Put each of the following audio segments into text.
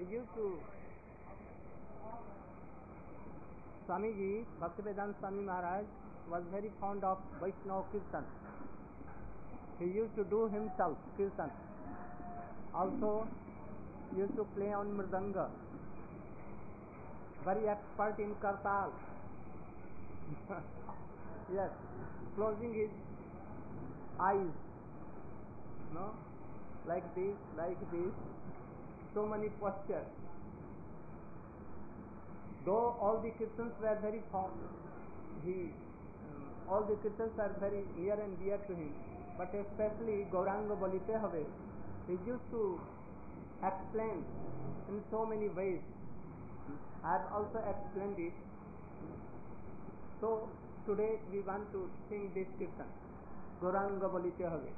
used to, Swamiji, Bhaktivedanta Swami Maharaj was very fond of Vaishnava Kirtan. He used to do himself Kirtan. Also used to play on Mridanga. Very expert in Kartal. Yes, closing his eyes, no, like this, so many postures. Though all the Kirtans were very all the Kirtans are very near and dear to him, but especially Gauranga Bolite Have, he used to explain in so many ways. I have also explained it. So today we want to sing this Kirtan, Gauranga Bolite Have.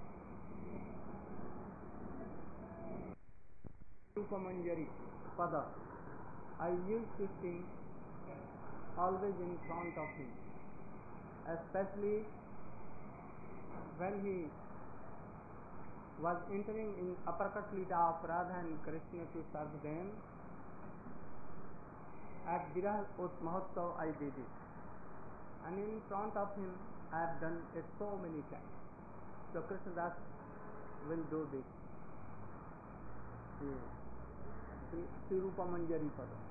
Rupamanjari Pada. I used to sing always in front of him, especially when he was entering in uppercut Lita of Radha and Krishna to serve them. At Virah Mahotsav I did it, and in front of him I have done it so many times. So Krishnadas will do this. Sri Rupa Manjari Pada.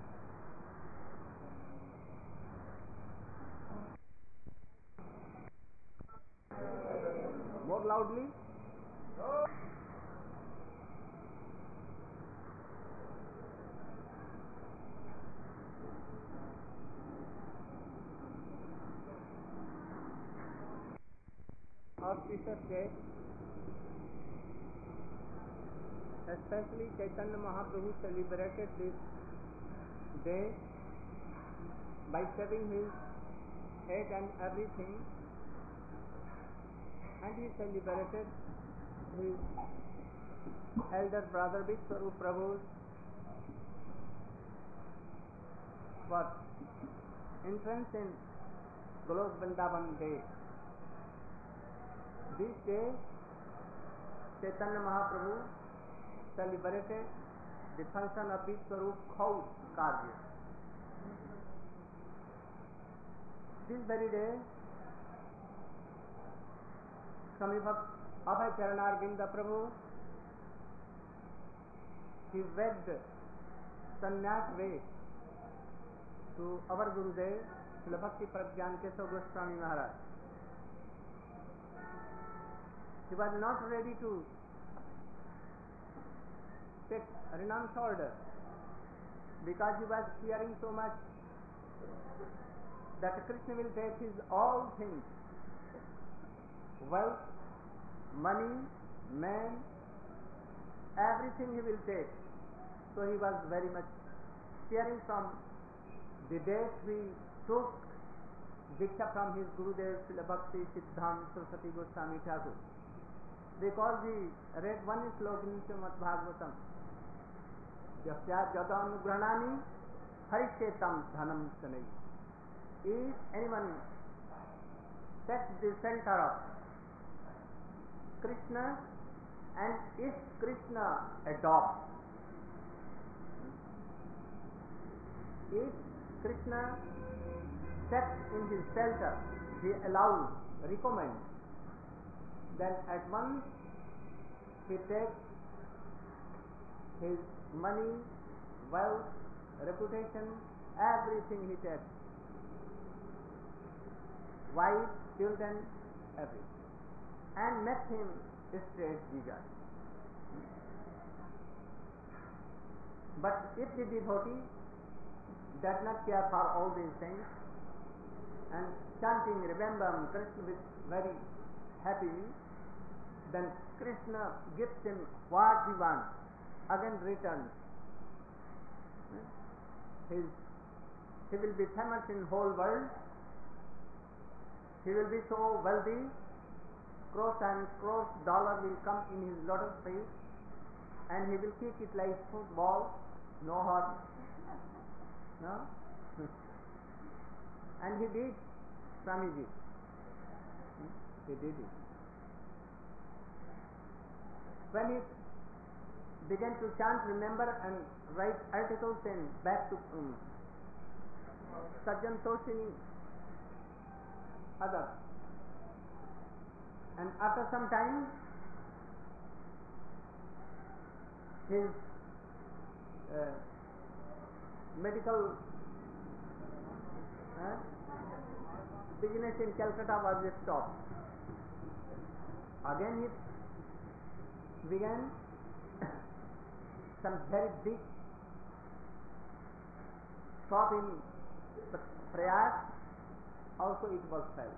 More loudly. Auspicious day, especially Chaitanya Mahaprabhu celebrated this day by shaving his head and everything, and he celebrated his elder brother Vishwarup Prabhu's entrance in Golok Vrindavan day. This day Chaitanya Mahaprabhu celebrated the function of Vishwarup Khaus Karya. This very day Swami Abhay Charanar Vinda Prabhu, he begged sannyas way to our Gurudev Srila Bhakti Pragyan Keshav Goswami Maharaj. He was not ready to take renounce order because he was fearing so much that Krishna will take his all things, wealth, money, man, everything he will take. So he was very much fearing from the date he took Diksha from his Gurudev Srila Bhakti Siddhanta Saraswati Goswami Thakur. Because he read one slok in Srimad Bhagavatam, Jasya Jata Anugranani Harishetam Dhanam Sanai. If anyone takes the center of Krishna, and if Krishna adopts, if Krishna sets in his shelter, he allows, recommends, then at once he takes his money, wealth, reputation, everything he takes, wife, children, everything, and makes him straight jigger. But if the devotee does not care for all these things and chanting Remember Krishna with very happy, then Krishna gives him what he wants, again returns. He will be famous in whole world. He will be so wealthy, crores and crores dollar will come in his lotus feet, and he will kick it like football, no hurt, no. And he did, Swamiji. He did it. When he began to chant, remember, and write articles and back to Sajjan Toshini, others. And after some time, his medical business in Calcutta was stopped. Again he began some very big shop in Prayag, also it was failed.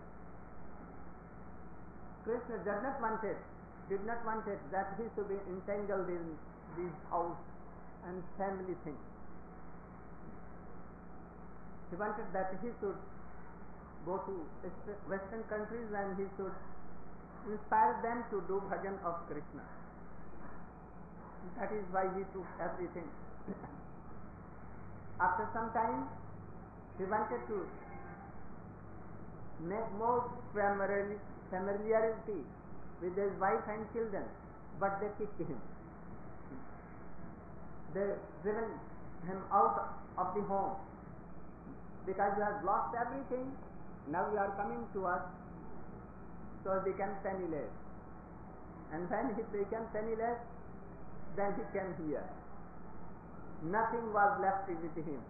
Krishna did not want it that he should be entangled in these house and family things. He wanted that he should go to Western countries and he should inspire them to do bhajan of Krishna. That is why he took everything. After some time, he wanted to make more familiarity with his wife and children, but they kicked him. They driven him out of the home because you have lost everything. Now you are coming to us, so he became penniless. And when he became penniless, then he came here. Nothing was left with him.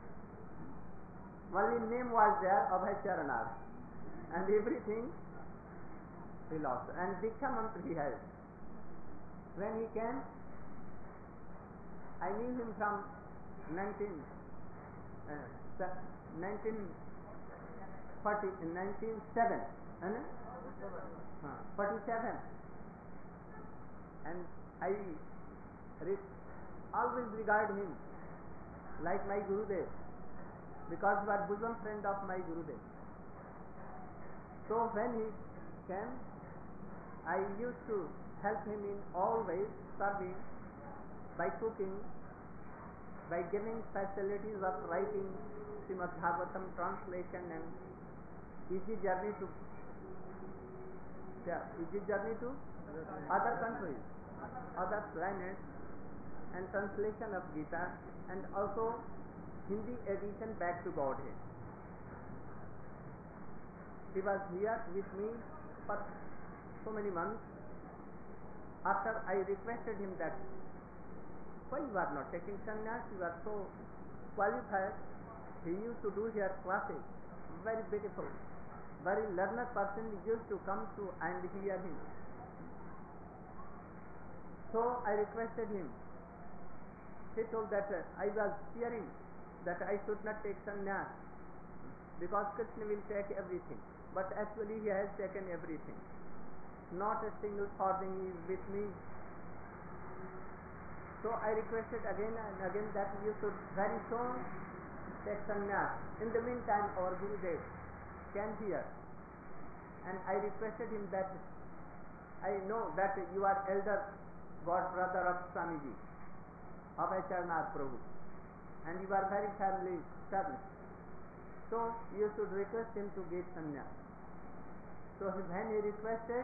Only name was there, Abhay Charanath, and everything he lost. And Diksha Mantra he had. When he came, I knew him from 1947, and I always regard him like my Gurudev, because he was bosom friend of my Gurudev. So when he came, I used to help him in all ways, serving, by cooking, by giving facilities of writing Srimad Bhagavatam translation and easy journey to other countries, other planets, and translation of Gita, and also Hindi edition back to Godhead. He was here with me for so many months. After I requested him that, why you are not taking sannyas? You are so qualified. He used to do here classes, very beautiful, very learned person used to come to and hear him. So I requested him. He told that I was fearing that I should not take sannyas because Krishna will take everything. But actually he has taken everything. Not a single farthing is with me. So I requested again and again that you should very soon take sannyas. In the meantime, our Gurudev came here, and I requested him that I know that you are elder god brother of Swamiji, Abhay Charanath Prabhu, and you are very family established. So you should request him to give sannyas. So when he requested,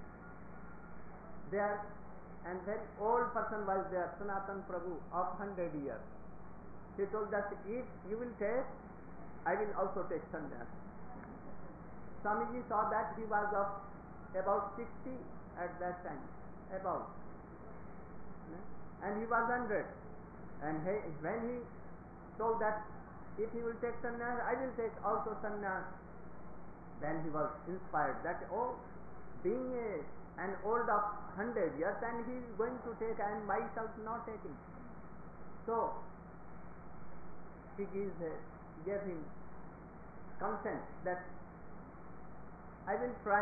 there and very old person was there, Sanatan Prabhu of 100 years. He told that if you will take, I will also take sannyas. Swamiji saw that he was of about 60 at that time, about, and he was 100. And when he told that if he will take sannyas, I will take also sannyas, then he was inspired that, oh, being an old of 100 years and he is going to take and myself not taking. So he gave him consent that I will try.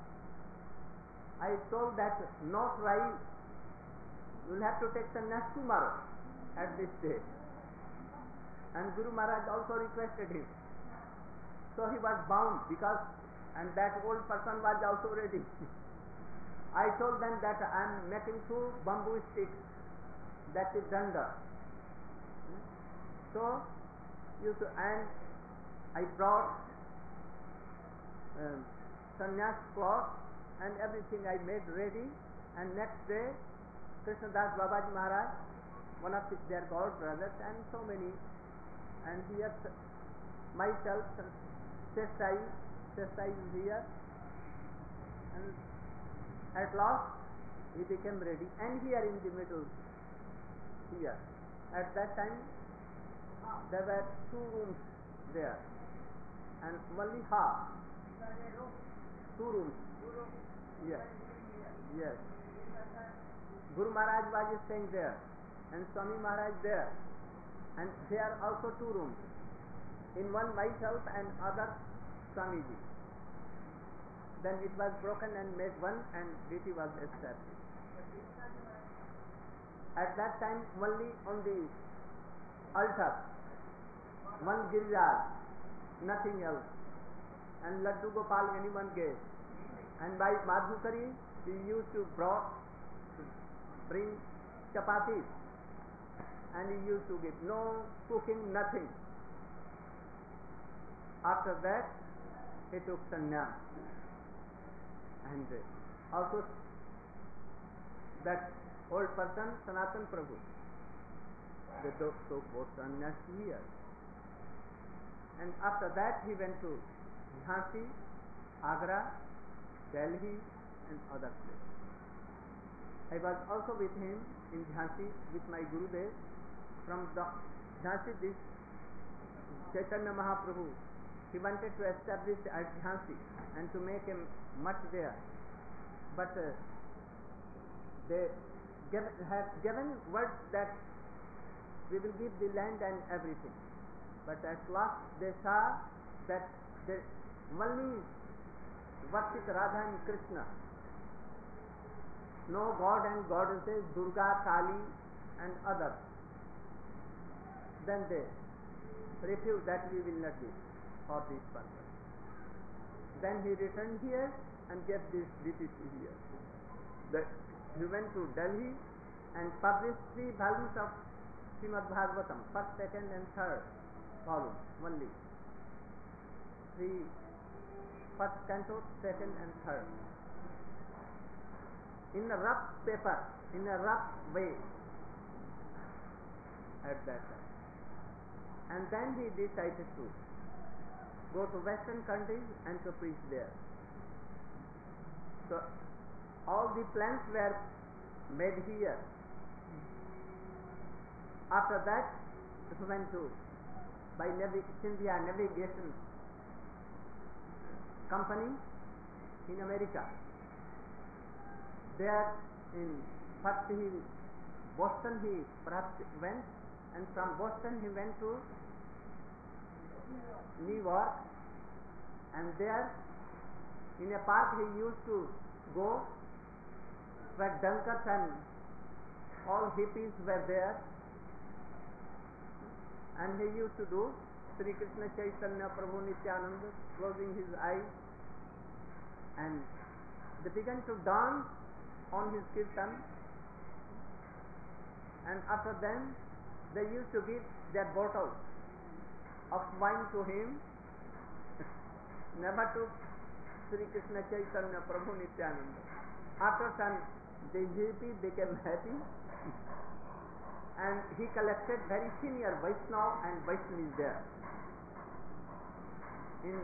I told that no try, you will have to take sannyas tomorrow at this day. And Guru Maharaj also requested him. So he was bound because, and that old person was also ready. I told them that I am making 2 bamboo sticks, that is danda. So and I brought sannyas cloth and everything I made ready, and next day Krishnadas Babaji Maharaj, one of their god brothers, and so many. And here myself, Sestai is here, and at last he became ready. And here in the middle, here, at that time there were 2 rooms there, and only half. 2 rooms. Yes. Yes. Guru Maharaj was staying there, and Swami Maharaj there, and there are also 2 rooms. In one myself and other Swamiji. Then it was broken and made one, and duty was established. At that time only on the altar, one Giriraj, nothing else, and Laddu Gopal anyone gave. And by Madhukari we used to bring chapatis, and he used to give. No cooking, nothing. After that he took sannyas, and also that old person Sanatan Prabhu, they took both sannyas here. And after that he went to Jhansi, Agra, Delhi and other places. I was also with him in Jhansi with my Gurudev. From Jhansi, this Chaitanya Mahaprabhu, he wanted to establish at Jhansi and to make a mutt there, but they have given word that we will give the land and everything. But at last they saw that they only worship Radha and Krishna, no god and goddesses, Durga, Kali and others. Then they refused that we will not do for this purpose. Then he returned here and gave this DPC here. He went to Delhi and published 3 volumes of Srimad Bhagavatam, first, second and third volume only. 3, first canto, second and third. In a rough paper, in a rough way at that time. And then he decided to go to Western countries and to preach there. So all the plans were made here. After that, he went to by India Navigation Company in America. There in first Boston he perhaps went, and from Boston he went to New York, and there in a park he used to go where drunkards and all hippies were there, and he used to do Sri Krishna Chaitanya Prabhu Nityananda, closing his eyes, and they began to dance on his kirtan, and after then they used to give their bottles of wine to him, never to Sri Krishna Chaitanya Prabhu Nityananda. After some, the hippie became happy and he collected very senior Vaishnava and Vaishnavis there. In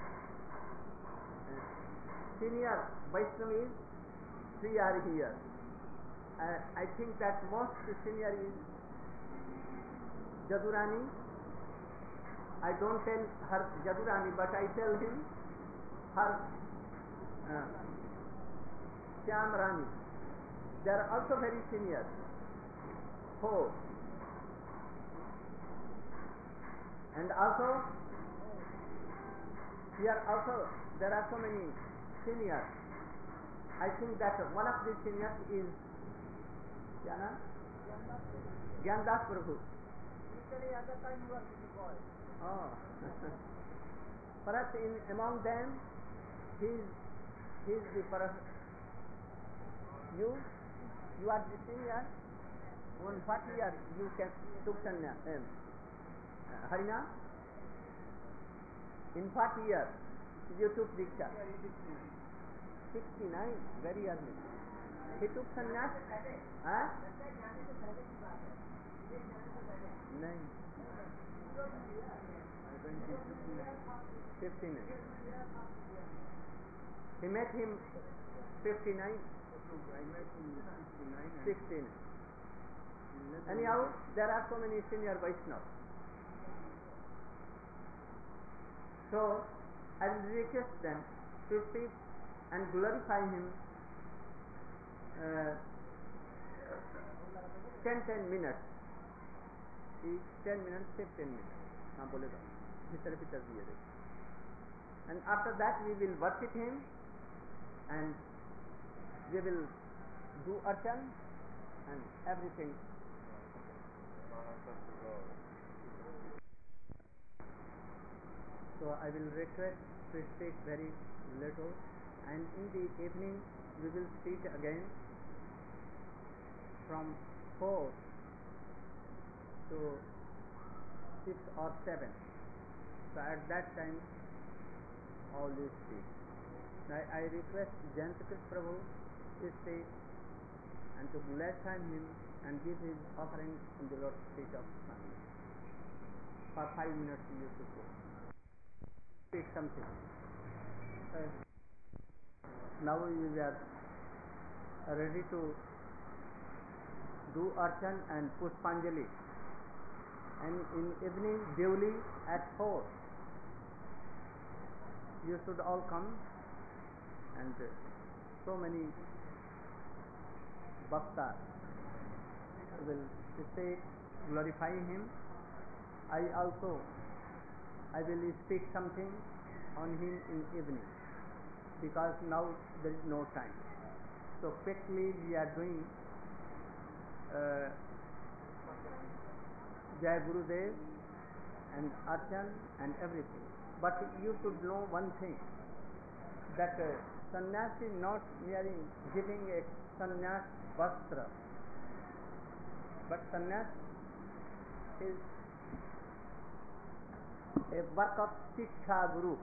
senior Vaishnavis, 3 are here. I think that most senior is Jadurani. I don't tell her Jadurani, but I tell him her Shyam Rani. They are also very senior. 4. And also here also there are so many seniors. I think that one of the seniors is Gyandas Prabhu. Usually at the time you are the boy. Oh. Perhaps among them he is the person. You are the senior. On what year you can took sannyas? Harina? In what year you took Diksha? 69, very early. He took sannyas? हाँ? नहीं. 59. He met him 59. I met him 69. 16. Anyhow, there are so many senior Vaishnavas. So, I will request them to speak and glorify him 10 minutes. Each 10 minutes, 15 minutes. हाँ बोलेगा. भीतर दिए देख. And after that we will worship him and we will do archan and everything. So I will request to speak very little, and in the evening we will sit again from 4 to 6 or 7. So at that time all is speak. I request Jayantakrit Prabhu to speak and to bless him and give his offering in the Lord's feet of Swami. For 5 minutes you should go. Speak something. Now we are ready to do archan and pushpanjali, and in evening daily at 4 you should all come, and so many bhaktas will speak, glorify him. I will speak something on him in evening, because now there is no time. So quickly we are doing Jai Gurudev and archan and everything. But you should know one thing, that sannyas is not merely giving a sannyas vastra, but sannyas is a work of Siksha Guru,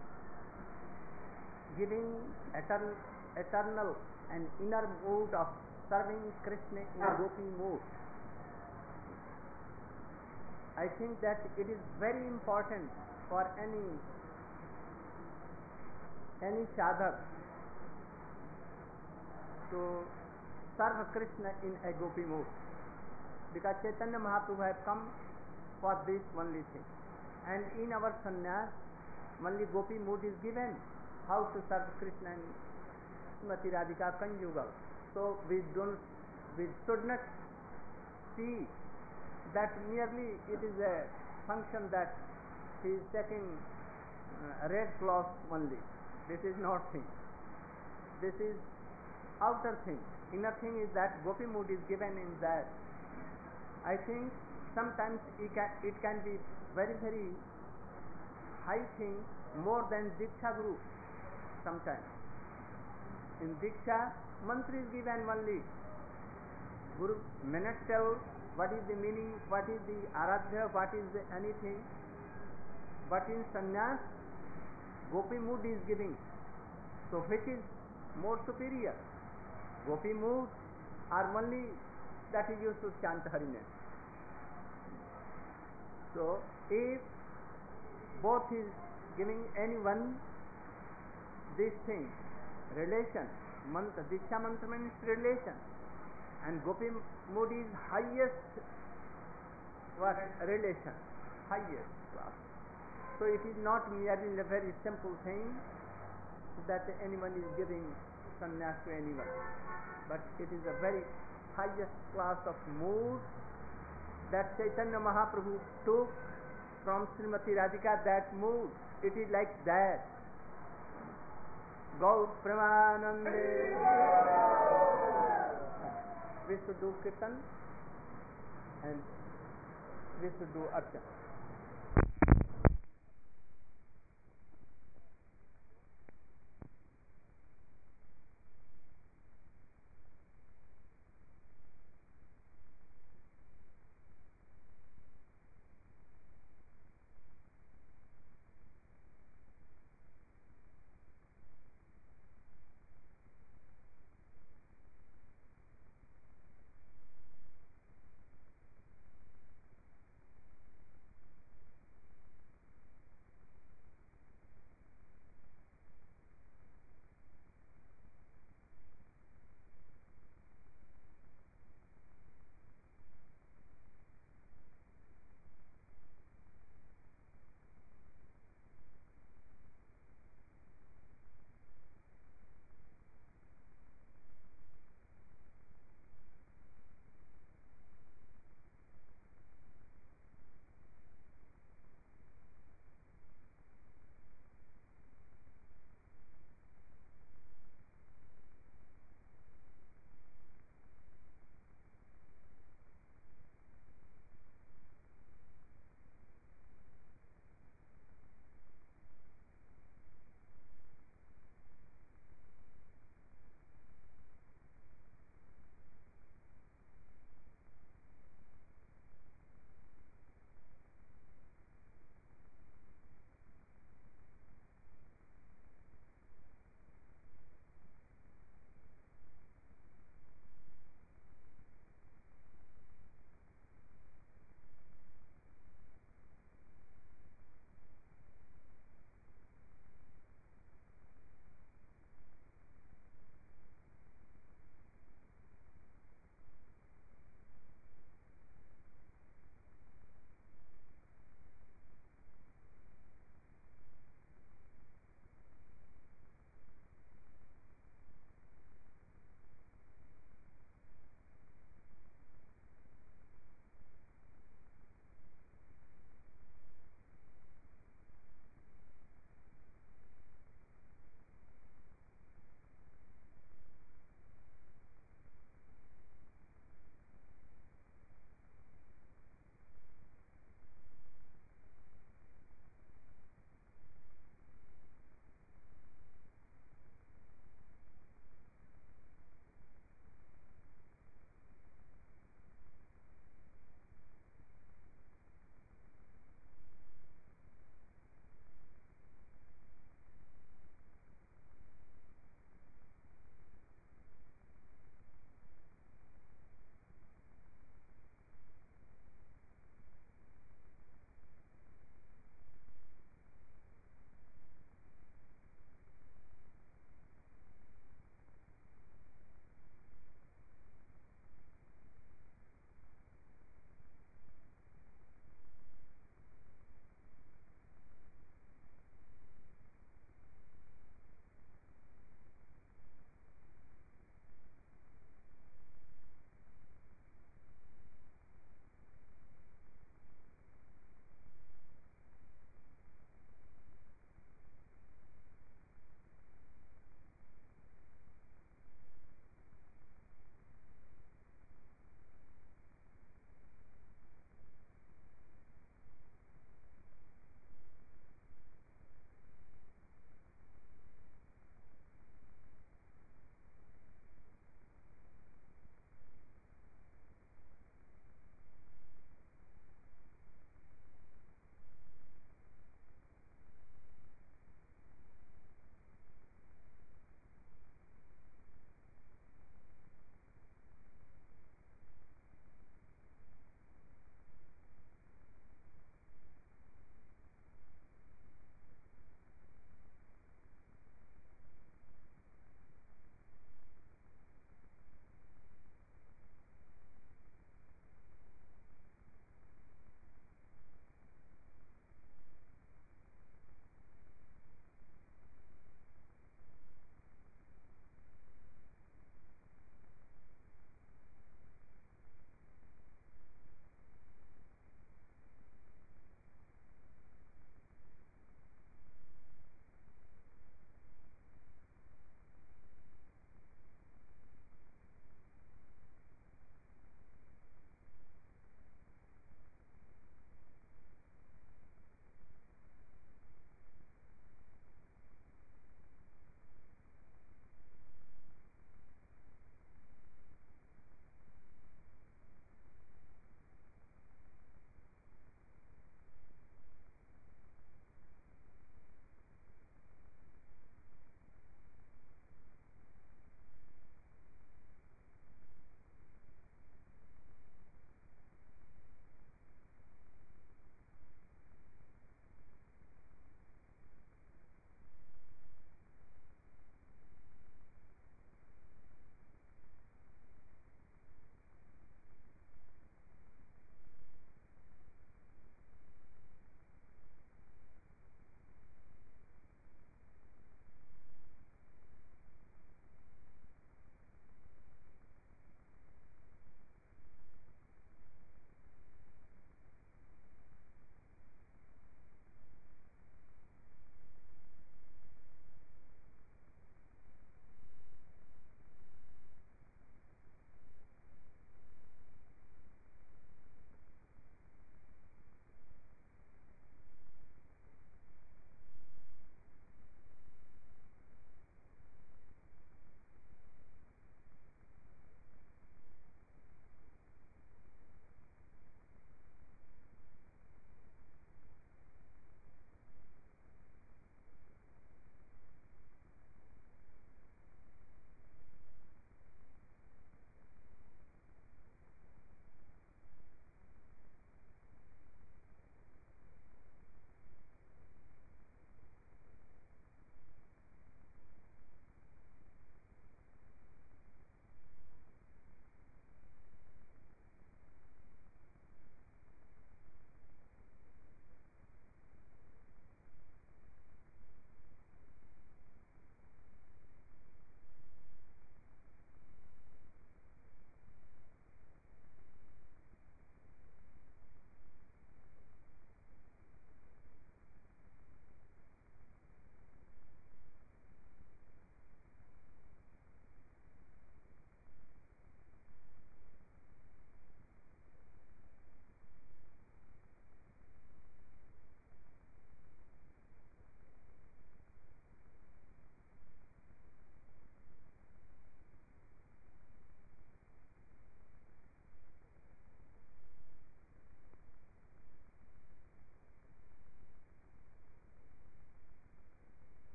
giving eternal and inner mood of serving Krishna in gopi mood. I think that it is very important for any sadhak to serve Krishna in a gopi mood, because Chaitanya Mahaprabhu has come for this only thing, and in our sannyas only gopi mood is given, how to serve Krishna and Srimati Radhika conjugal. So we should not see that merely it is a function that he is taking red cloth only. This is not thing. This is outer thing. Inner thing is that gopi mood is given in that. I think sometimes it can be very, very high thing, more than Diksha Guru. Sometimes in Diksha, mantra is given only. Guru may not tell what is the meaning, what is the aradhya, what is the anything. But in sannyas, gopi mood is giving. So which is more superior? Gopi mood or only that is used to chant Harinam. So if both is giving anyone this thing, relation, mantra, Diksha mantra means relation, and gopi mood is highest what? Relation, highest class. So it is not merely a very simple thing that anyone is giving sannyas to anyone, but it is a very highest class of mood that Chaitanya Mahaprabhu took from Srimati Radhika. That mood, it is like that. Gaur Premanande. We should do kirtan and we should do archan.